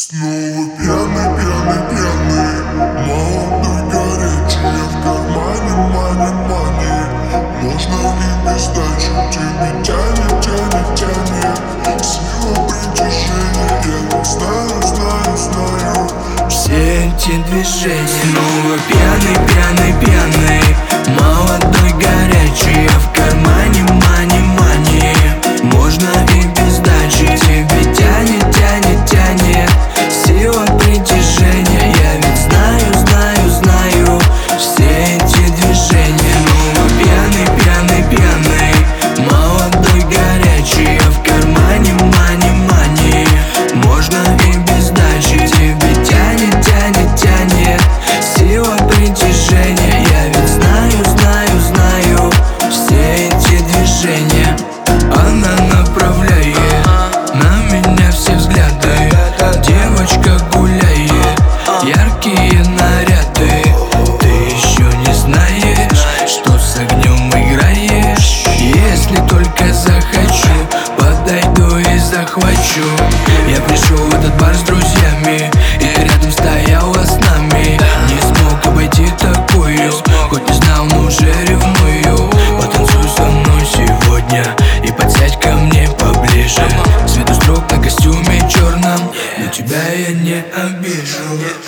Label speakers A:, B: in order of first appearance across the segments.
A: Снова пьяный, пьяный, пьяный, молодой, горячий, я в кармане, мани. Можно и без дачи, тебе тянет, тянет, тянет. Сила притяжения, я ведь знаю.
B: Все эти движения. Снова пьяный, пьяный, пьяный, молодой, горячий, я в кармане, мани. Можно и без дачи, тебе тянет, тянет, тянет. Сила притяжения, я ведь знаю. Все эти движения. Снова пьяный, пьяный, пьяный, молодой, горячий, я в кармане, мани. Можно и без дачи, тебе тянет, тянет, тянет. Сила притяжения, я ведь знаю. Все эти движения. Она направляет на меня все взгляды. Девочка гуляет, яркие наряды. Ты еще не знаешь, что с огнем играешь. Если только захочу, подойду и захвачу. Я пришел в этот бар с друзьями, и ты рядом стояла с нами. Не смог обойти такую, хоть не знал, но уже ревную. Потанцуй со мной сегодня и подсядь ко мне поближе. Цвет строк на костюме черном, но тебя я не обижу.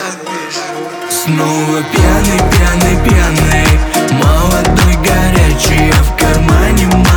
B: Снова пьяный, пьяный, пьяный, молодой, горячий, я в кармане.